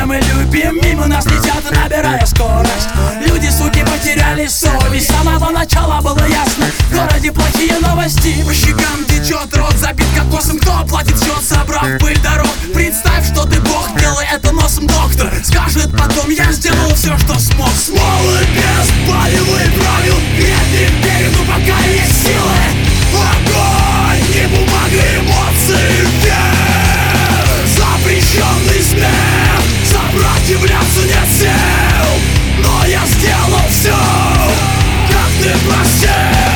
мы любим, мимо нас летят, набирая скорость. Люди, суки, потеряли совесть. С самого начала было ясно: в городе плохие новости. По щекам течет рот, забит кокосом. Кто платит счет, собрав пыль дорог? Представь, что ты бог, делай это носом, доктор. Скажет потом: я сделал все, что смог. Смолы без палевых правил, бедным берегу, пока есть силы. Огонь, не бумага, эмоции, вверх. Запрещенный смех, сопротивляться нет сил. Но я сделал все, как ты просил.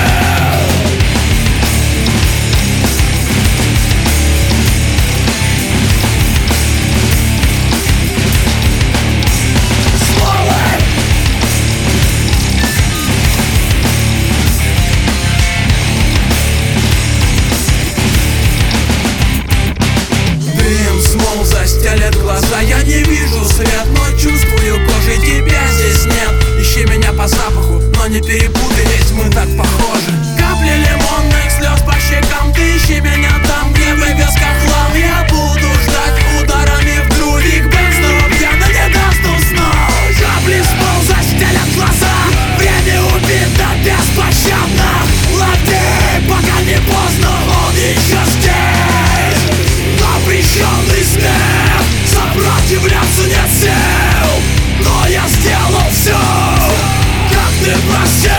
Застелит глаза, я не вижу свет, но чувствую кожей, тебя здесь нет. Ищи меня по запаху, но не перепутай, ведь мы так похожи. Капли лимонных слез по щекам, ты ищи меня там, где вывеска хлам. Я буду ждать ударами в грудь, бэнд снова пьяно не даст уснуть. Капли смол застелят глаза, время убито беспощадно. Лови, пока не поздно, он еще здесь. Запрещенный смех, сопротивляться нет сил. Но я сделал все, как ты просил.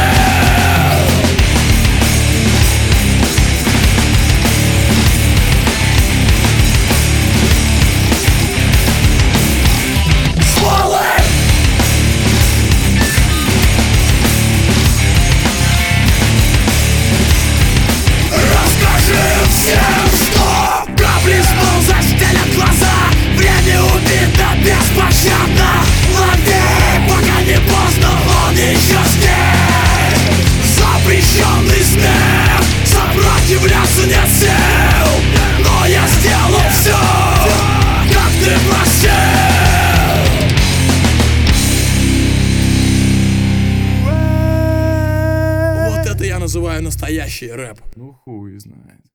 Беспощадно, лови, пока не поздно, он еще здесь. Запрещенный смех, сопротивляться нет сил. Но я сделал все, как ты просил. Вот это я называю настоящий рэп. Ну хуй знает.